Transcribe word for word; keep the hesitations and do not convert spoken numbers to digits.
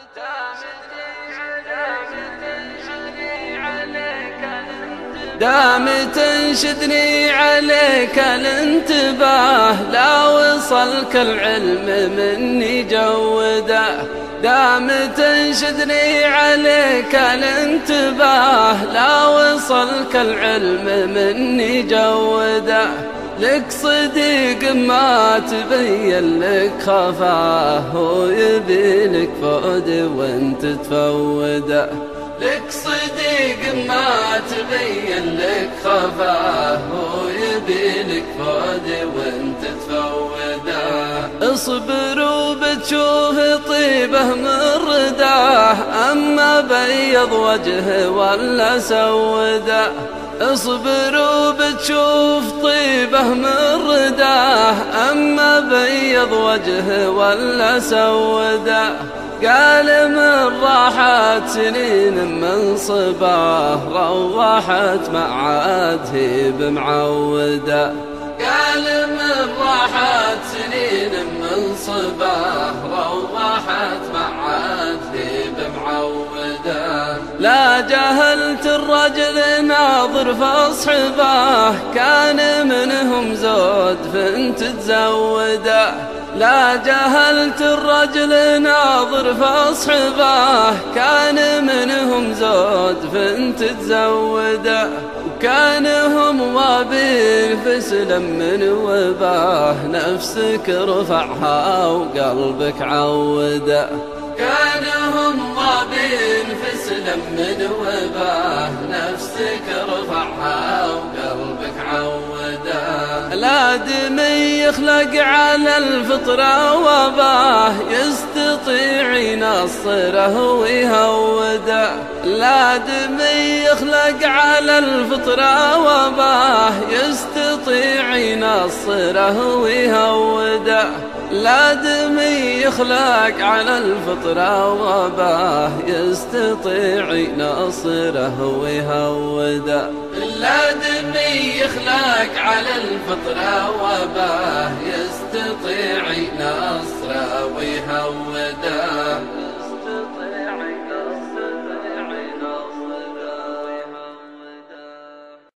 دام تنشدني عليك الانتباه، لا وصلك العلم مني جوده. دام تنشدني عليك الانتباه، لا وصلك العلم مني جوده. لك صديق ما تبين لك خفاه، هو يبيلك فؤد وانت تفوده. لك صديق ما تبين لك خفاه، هو يبيلك فؤد وانت تفوده. اصبر وبتشوف طيبه من رداه، اما بيض وجهه ولا سوده. اصبر وبتشوف طيبه من رداه، اما بيض وجهه ولا سوده. قال من راحت سنين من صباه، روحت مع عاده بمعوده. قال من راحت سنين من صباه، روحت مع عاده بمعوده. لا جهلت الرجل ناظر فاصحباه، كان منهم زود فانت تزوده. لا جهلت الرجل ناظر فاصحباه، كان منهم زود فانت تزوده. وكان هم وابين فسلم من وباه، نفسك رفعها وقلبك عوده. كان هم وابين فسلم من وباه، نفسك رفعها وقلبك عوده. لا دمي يخلق على الفطرة وباه، يستطيع ينصره ويهوده. لا دمي يخلق على الفطرة وباه، يستطيع ينصره ويهوده. لا دمي يخلق على الفطرة وباه، يستطيع ينصره ويهوده. لا دمي يخلق على الفطرة وباه، يستطيع ينصره ويهوده.